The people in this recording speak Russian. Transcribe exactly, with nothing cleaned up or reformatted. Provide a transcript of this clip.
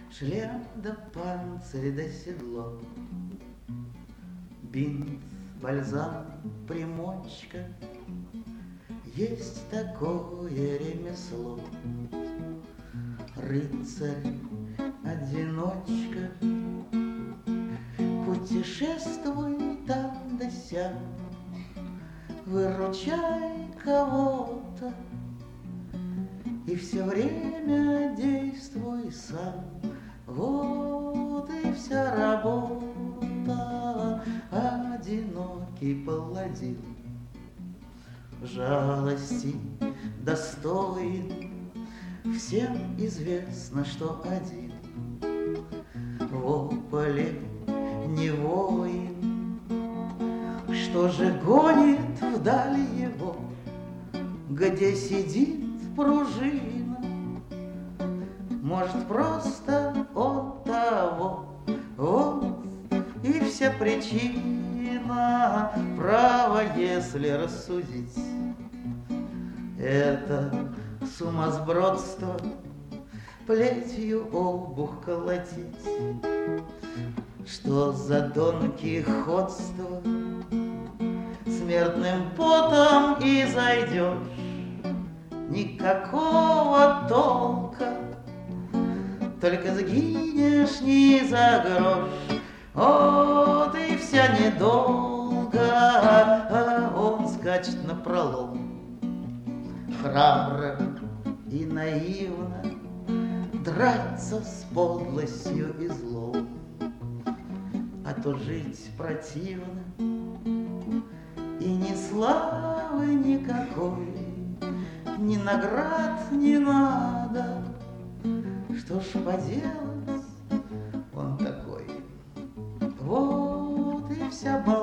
шлем да панцирь да седло, бинт, бальзам, примочка. Есть такое ремесло. Рыцарь, одиночка, путешествуй там да сям, выручай кого-то и все время действуй сам. Вот и вся работа. Одинокий паладин жалости достоин. Всем известно, что один в поле не воин. Что же гонит вдали его, где сидит пружина? Может, просто от того. Вот и вся причина. Право, если рассудить, это сумасбродство, плетью обух колотить. Что за Дон Кихотство? Смертным потом и зайдешь, никакого толка, только сгинешь не за грош. Вот и вся недолго, а он скачет напролом, храбро и наивно драться с подлостью и злом. А то жить противно, и ни славы никакой, ни наград не надо. Что ж поделать, он такой. Вот и вся